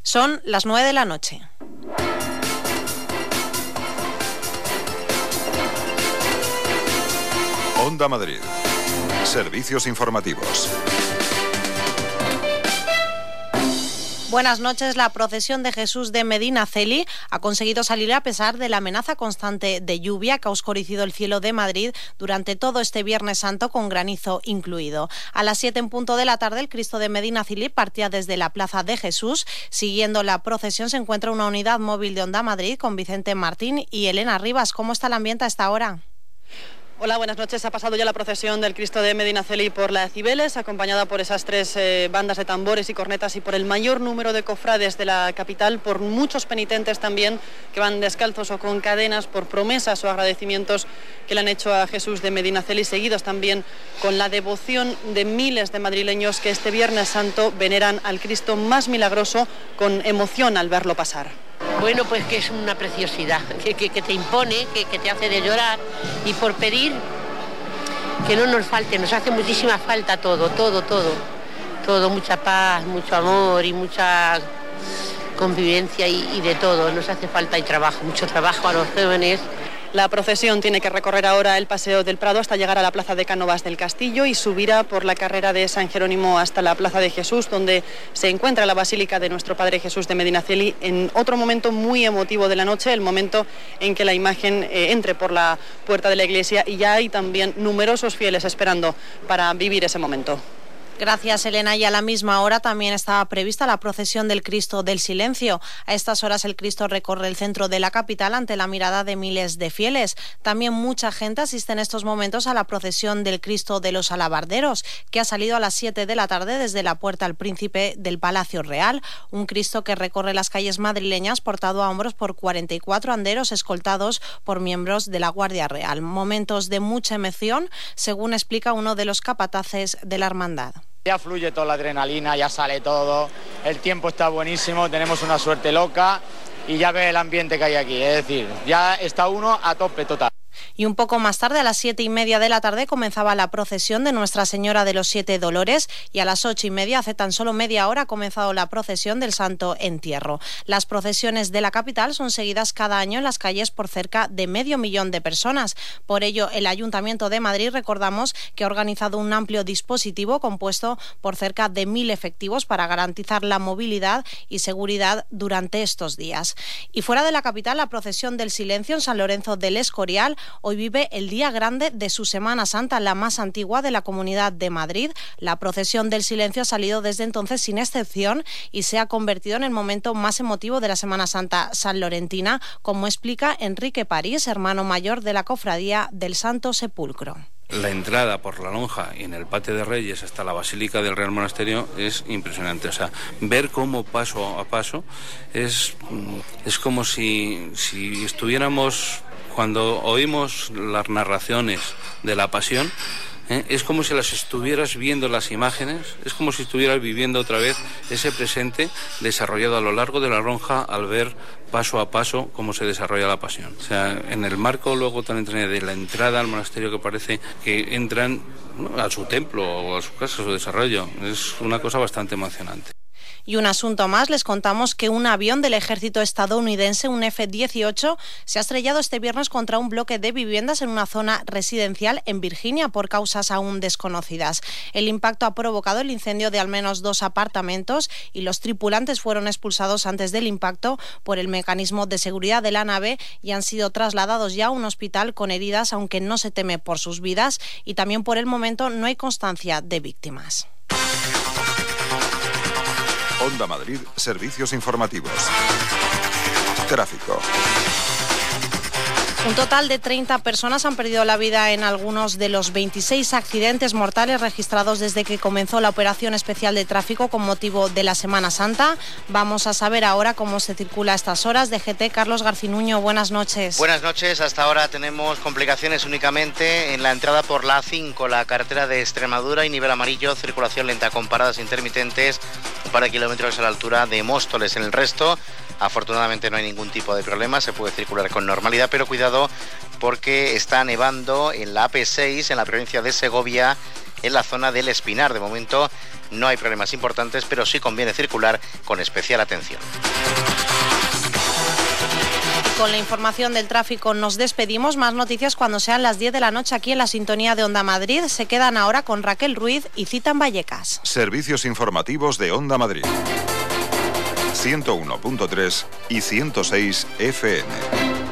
Son las 9 de la noche. Onda Madrid. Servicios informativos. Buenas noches. La procesión de Jesús de Medinaceli ha conseguido salir a pesar de la amenaza constante de lluvia que ha oscurecido el cielo de Madrid durante todo este Viernes Santo, con granizo incluido. A las 7 en punto de la tarde, el Cristo de Medinaceli partía desde la Plaza de Jesús. Siguiendo la procesión se encuentra una unidad móvil de Onda Madrid con Vicente Martín y Elena Rivas. ¿Cómo está el ambiente a esta hora? Hola, buenas noches. Ha pasado ya la procesión del Cristo de Medinaceli por la Cibeles, acompañada por esas tres bandas de tambores y cornetas y por el mayor número de cofrades de la capital, por muchos penitentes también que van descalzos o con cadenas por promesas o agradecimientos que le han hecho a Jesús de Medinaceli, seguidos también con la devoción de miles de madrileños que este Viernes Santo veneran al Cristo más milagroso con emoción al verlo pasar. Bueno, pues que es una preciosidad, que te impone, que te hace de llorar, y por pedir que no nos falte, nos hace muchísima falta todo, mucha paz, mucho amor y mucha convivencia y de todo, nos hace falta y trabajo, mucho trabajo a los jóvenes. La procesión tiene que recorrer ahora el Paseo del Prado hasta llegar a la Plaza de Cánovas del Castillo y subirá por la carrera de San Jerónimo hasta la Plaza de Jesús, donde se encuentra la Basílica de Nuestro Padre Jesús de Medinaceli, en otro momento muy emotivo de la noche, el momento en que la imagen entre por la puerta de la iglesia, y ya hay también numerosos fieles esperando para vivir ese momento. Gracias, Elena. Y a la misma hora también estaba prevista la procesión del Cristo del Silencio. A estas horas el Cristo recorre el centro de la capital ante la mirada de miles de fieles. También mucha gente asiste en estos momentos a la procesión del Cristo de los Alabarderos, que ha salido a las 7 de la tarde desde la Puerta al Príncipe del Palacio Real. Un Cristo que recorre las calles madrileñas portado a hombros por 44 anderos escoltados por miembros de la Guardia Real. Momentos de mucha emoción, según explica uno de los capataces de la hermandad. Ya fluye toda la adrenalina, ya sale todo, el tiempo está buenísimo, tenemos una suerte loca y ya ve el ambiente que hay aquí, es decir, ya está uno a tope total. Y un poco más tarde, a las 7:30 de la tarde, comenzaba la procesión de Nuestra Señora de los Siete Dolores, y a las 8:30, hace tan solo media hora, ha comenzado la procesión del Santo Entierro. Las procesiones de la capital son seguidas cada año en las calles por cerca de 500.000 de personas. Por ello, el Ayuntamiento de Madrid, recordamos, que ha organizado un amplio dispositivo compuesto por cerca de 1.000 efectivos para garantizar la movilidad y seguridad durante estos días. Y fuera de la capital, la procesión del Silencio en San Lorenzo del Escorial hoy vive el día grande de su Semana Santa, la más antigua de la Comunidad de Madrid. La procesión del Silencio ha salido desde entonces sin excepción y se ha convertido en el momento más emotivo de la Semana Santa sanlorentina, como explica Enrique París, hermano mayor de la Cofradía del Santo Sepulcro. La entrada por la lonja y en el Patio de Reyes hasta la Basílica del Real Monasterio es impresionante. O sea, ver cómo paso a paso es como si estuviéramos... Cuando oímos las narraciones de la Pasión, es como si las estuvieras viendo las imágenes, es como si estuvieras viviendo otra vez ese presente desarrollado a lo largo de la lonja al ver paso a paso cómo se desarrolla la Pasión. O sea, en el marco luego tan entrañable de la entrada al monasterio, que parece que entran a su templo o a su casa, a su desarrollo, es una cosa bastante emocionante. Y un asunto más, les contamos que un avión del ejército estadounidense, un F-18, se ha estrellado este viernes contra un bloque de viviendas en una zona residencial en Virginia por causas aún desconocidas. El impacto ha provocado el incendio de al menos 2 apartamentos y los tripulantes fueron expulsados antes del impacto por el mecanismo de seguridad de la nave y han sido trasladados ya a un hospital con heridas, aunque no se teme por sus vidas, y también por el momento no hay constancia de víctimas. Onda Madrid, servicios informativos. Tráfico. Un total de 30 personas han perdido la vida en algunos de los 26 accidentes mortales registrados desde que comenzó la operación especial de tráfico con motivo de la Semana Santa. Vamos a saber ahora cómo se circula a estas horas. DGT, Carlos Garcinuño, buenas noches. Buenas noches. Hasta ahora tenemos complicaciones únicamente en la entrada por la A5, la carretera de Extremadura, y nivel amarillo, circulación lenta con paradas intermitentes, un par de kilómetros a la altura de Móstoles. En el resto, afortunadamente no hay ningún tipo de problema, se puede circular con normalidad, pero cuidado porque está nevando en la AP6, en la provincia de Segovia, en la zona del Espinar. De momento no hay problemas importantes, pero sí conviene circular con especial atención. Con la información del tráfico nos despedimos. Más noticias cuando sean las 10 de la noche aquí en la sintonía de Onda Madrid. Se quedan ahora con Raquel Ruiz y Citan Vallecas. Servicios informativos de Onda Madrid. 101.3 y 106 FM.